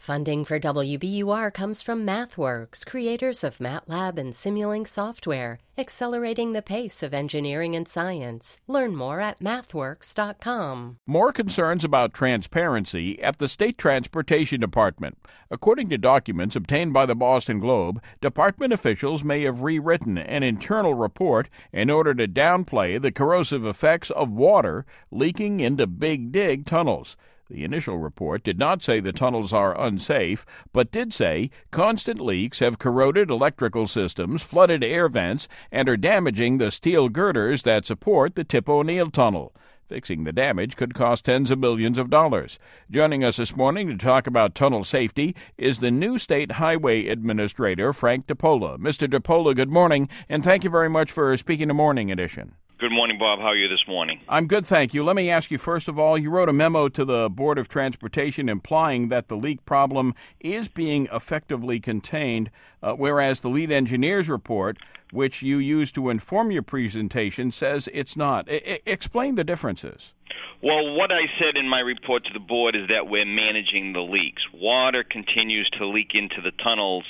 Funding for WBUR comes from MathWorks, creators of MATLAB and Simulink software, accelerating the pace of engineering and science. Learn more at mathworks.com. More concerns about transparency at the State Transportation Department. According to documents obtained by the Boston Globe, department officials may have rewritten an internal report in order to downplay the corrosive effects of water leaking into Big Dig tunnels. The initial report did not say the tunnels are unsafe, but did say constant leaks have corroded electrical systems, flooded air vents, and are damaging the steel girders that support the Tip O'Neill Tunnel. Fixing the damage could cost tens of millions of dollars. Joining us this morning to talk about tunnel safety is the new State Highway Administrator, Frank DePola. Mr. DePola, good morning, and thank you very much for speaking to Morning Edition. Good morning, Bob. How are you this morning? I'm good, thank you. Let me ask you, first of all, you wrote a memo to the Board of Transportation implying that the leak problem is being effectively contained, whereas the lead engineer's report, which you used to inform your presentation, says it's not. Explain the differences. Well, what I said in my report to the board is that we're managing the leaks. Water continues to leak into the tunnels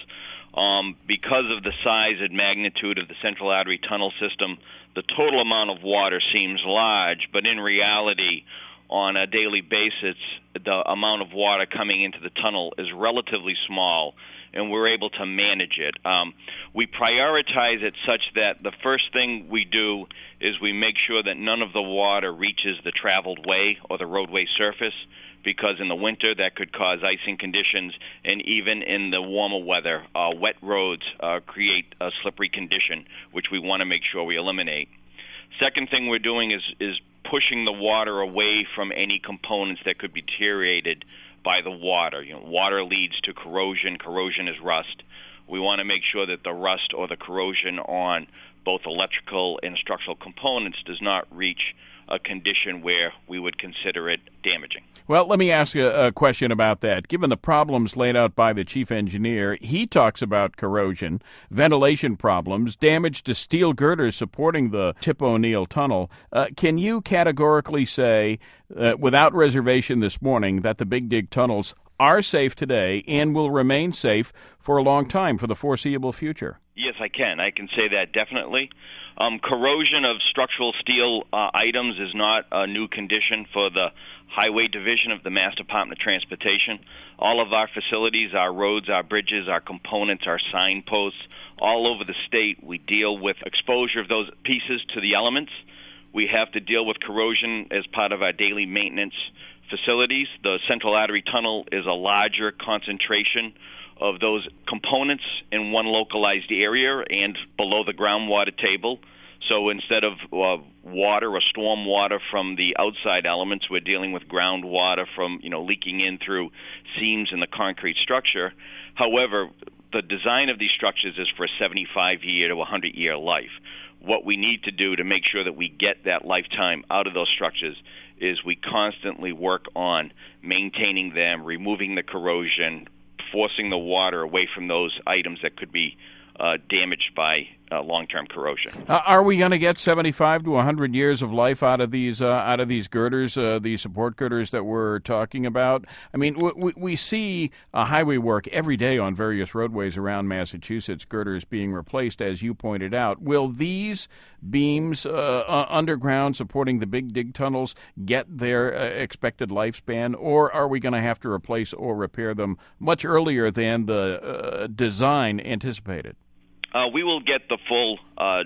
because of the size and magnitude of the Central Artery Tunnel system. The total amount of water seems large, but in reality, on a daily basis, the amount of water coming into the tunnel is relatively small, and we're able to manage it. We prioritize it such that the first thing we do is we make sure that none of the water reaches the traveled way or the roadway surface, because in the winter that could cause icing conditions, and even in the warmer weather, wet roads create a slippery condition, which we want to make sure we eliminate. Second thing we're doing is pushing the water away from any components that could be deteriorated by the water. Water leads to corrosion. Corrosion is rust. We want to make sure that the rust or the corrosion on both electrical and structural components does not reach a condition where we would consider it damaging. Well, let me ask you a question about that. Given the problems laid out by the chief engineer, he talks about corrosion, ventilation problems, damage to steel girders supporting the Tip O'Neill Tunnel. Can you categorically say, without reservation this morning, that the Big Dig tunnels are safe today and will remain safe for a long time, for the foreseeable future? Yes, I can. I can say that definitely. Corrosion of structural steel items is not a new condition for the Highway Division of the Mass Department of Transportation. All of our facilities, our roads, our bridges, our components, our signposts, all over the state, we deal with exposure of those pieces to the elements. We have to deal with corrosion as part of our daily maintenance facilities. The Central Artery Tunnel is a larger concentration of those components in one localized area and below the groundwater table. So instead of water or storm water from the outside elements, we're dealing with groundwater from leaking in through seams in the concrete structure. However, the design of these structures is for a 75-year to 100-year life. What we need to do to make sure that we get that lifetime out of those structures is we constantly work on maintaining them, removing the corrosion, forcing the water away from those items that could be damaged by long-term corrosion. Are we going to get 75 to 100 years of life out of these girders, these support girders that we're talking about? I mean, we see highway work every day on various roadways around Massachusetts, girders being replaced, as you pointed out. Will these beams underground supporting the Big Dig tunnels get their expected lifespan, or are we going to have to replace or repair them much earlier than the design anticipated? We will get the full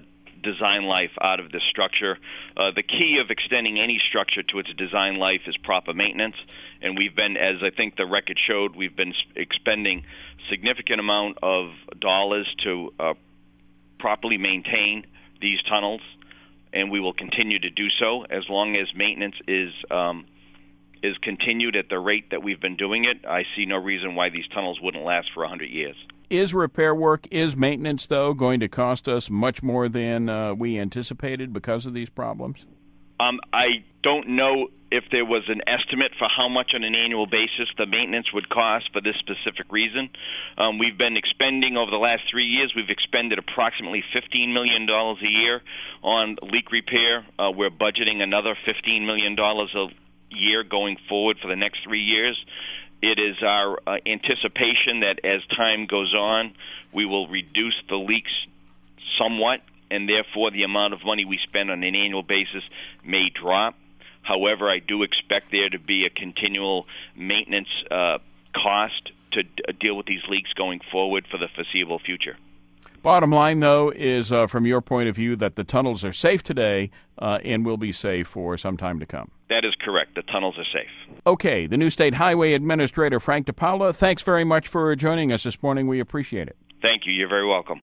design life out of this structure. The key of extending any structure to its design life is proper maintenance, and we've been, as I think the record showed, we've been expending significant amount of dollars to properly maintain these tunnels, and we will continue to do so as long as maintenance is continued at the rate that we've been doing it. I see no reason why these tunnels wouldn't last for 100 years. Is repair work, is maintenance, though, going to cost us much more than we anticipated because of these problems? I don't know if there was an estimate for how much on an annual basis the maintenance would cost for this specific reason. We've been expending, over the last 3 years, we've expended approximately $15 million a year on leak repair. We're budgeting another $15 million a year going forward for the next 3 years. It is our anticipation that as time goes on, we will reduce the leaks somewhat, and therefore the amount of money we spend on an annual basis may drop. However, I do expect there to be a continual maintenance cost to deal with these leaks going forward for the foreseeable future. Bottom line, though, is from your point of view that the tunnels are safe today and will be safe for some time to come. That is correct. The tunnels are safe. Okay. The new State Highway Administrator, Frank DePaula, thanks very much for joining us this morning. We appreciate it. Thank you. You're very welcome.